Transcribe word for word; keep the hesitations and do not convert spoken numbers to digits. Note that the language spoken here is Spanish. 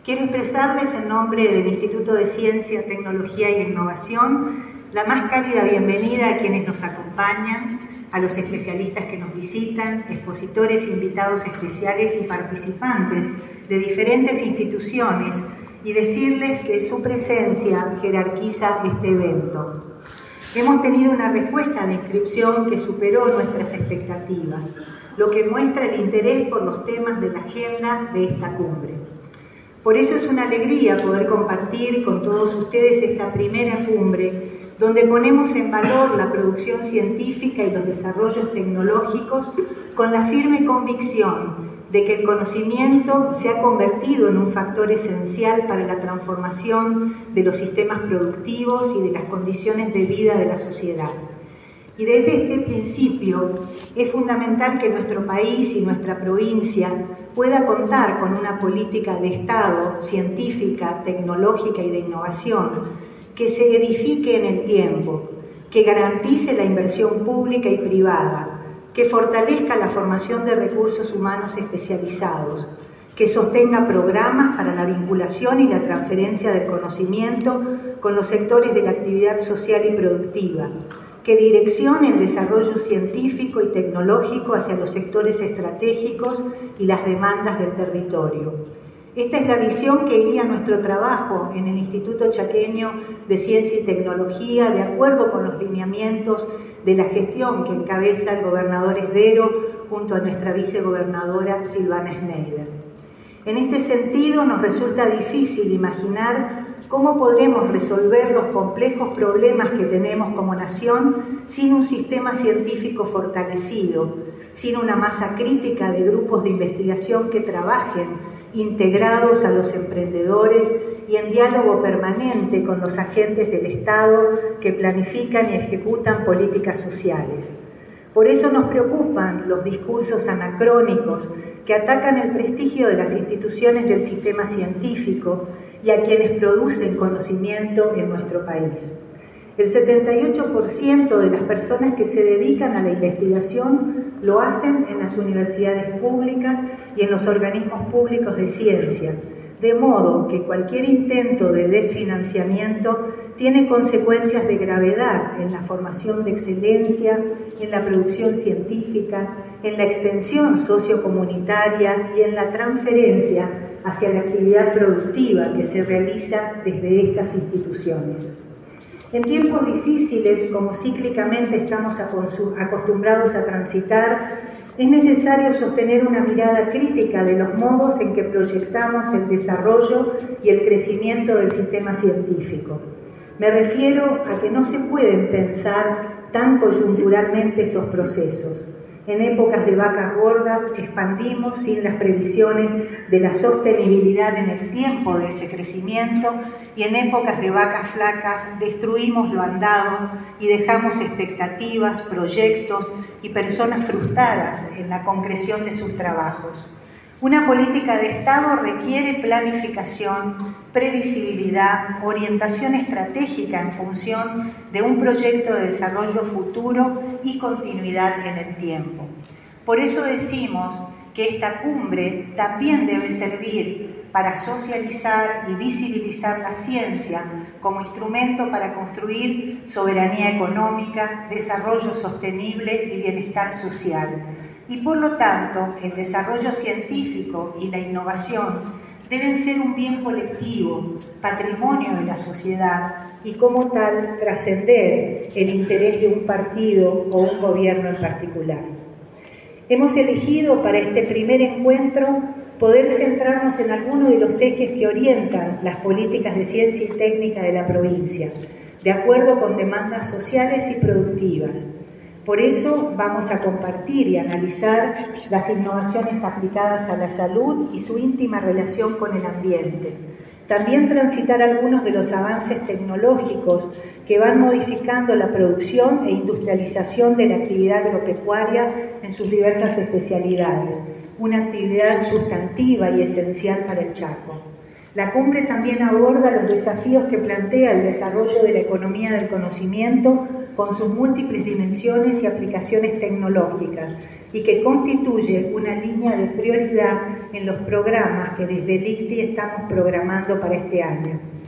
Quiero expresarles en nombre del Instituto de Ciencia, Tecnología e Innovación la más cálida bienvenida a quienes nos acompañan, a los especialistas que nos visitan, expositores, invitados especiales y participantes de diferentes instituciones, y decirles que su presencia jerarquiza este evento. Hemos tenido una respuesta de inscripción que superó nuestras expectativas, lo que muestra el interés por los temas de la agenda de esta cumbre. Por eso es una alegría poder compartir con todos ustedes esta primera cumbre, donde ponemos en valor la producción científica y los desarrollos tecnológicos con la firme convicción de que el conocimiento se ha convertido en un factor esencial para la transformación de los sistemas productivos y de las condiciones de vida de la sociedad. Y desde este principio es fundamental que nuestro país y nuestra provincia pueda contar con una política de Estado científica, tecnológica y de innovación que se edifique en el tiempo, que garantice la inversión pública y privada, que fortalezca la formación de recursos humanos especializados, que sostenga programas para la vinculación y la transferencia del conocimiento con los sectores de la actividad social y productiva, que direccione el desarrollo científico y tecnológico hacia los sectores estratégicos y las demandas del territorio. Esta es la visión que guía nuestro trabajo en el Instituto Chaqueño de Ciencia y Tecnología, de acuerdo con los lineamientos de la gestión que encabeza el gobernador Esdero junto a nuestra vicegobernadora Silvana Schneider. En este sentido, nos resulta difícil imaginar cómo podremos resolver los complejos problemas que tenemos como nación sin un sistema científico fortalecido, sin una masa crítica de grupos de investigación que trabajen integrados a los emprendedores y en diálogo permanente con los agentes del Estado que planifican y ejecutan políticas sociales. Por eso nos preocupan los discursos anacrónicos que atacan el prestigio de las instituciones del sistema científico y a quienes producen conocimiento en nuestro país. El setenta y ocho por ciento de las personas que se dedican a la investigación lo hacen en las universidades públicas y en los organismos públicos de ciencia, de modo que cualquier intento de desfinanciamiento tiene consecuencias de gravedad en la formación de excelencia, en la producción científica, en la extensión sociocomunitaria y en la transferencia hacia la actividad productiva que se realiza desde estas instituciones. En tiempos difíciles, como cíclicamente estamos acostumbrados a transitar, es necesario sostener una mirada crítica de los modos en que proyectamos el desarrollo y el crecimiento del sistema científico. Me refiero a que no se pueden pensar tan coyunturalmente esos procesos. En épocas de vacas gordas expandimos sin las previsiones de la sostenibilidad en el tiempo de ese crecimiento, y en épocas de vacas flacas destruimos lo andado y dejamos expectativas, proyectos y personas frustradas en la concreción de sus trabajos. Una política de Estado requiere planificación, previsibilidad, orientación estratégica en función de un proyecto de desarrollo futuro y continuidad en el tiempo. Por eso decimos que esta cumbre también debe servir para socializar y visibilizar la ciencia como instrumento para construir soberanía económica, desarrollo sostenible y bienestar social. Y por lo tanto, el desarrollo científico y la innovación deben ser un bien colectivo, patrimonio de la sociedad, y como tal trascender el interés de un partido o un gobierno en particular. Hemos elegido para este primer encuentro poder centrarnos en algunos de los ejes que orientan las políticas de ciencia y técnica de la provincia, de acuerdo con demandas sociales y productivas. Por eso vamos a compartir y analizar las innovaciones aplicadas a la salud y su íntima relación con el ambiente. También transitar algunos de los avances tecnológicos que van modificando la producción e industrialización de la actividad agropecuaria en sus diversas especialidades, una actividad sustantiva y esencial para el Chaco. La cumbre también aborda los desafíos que plantea el desarrollo de la economía del conocimiento con sus múltiples dimensiones y aplicaciones tecnológicas y que constituye una línea de prioridad en los programas que desde el I C T I estamos programando para este año.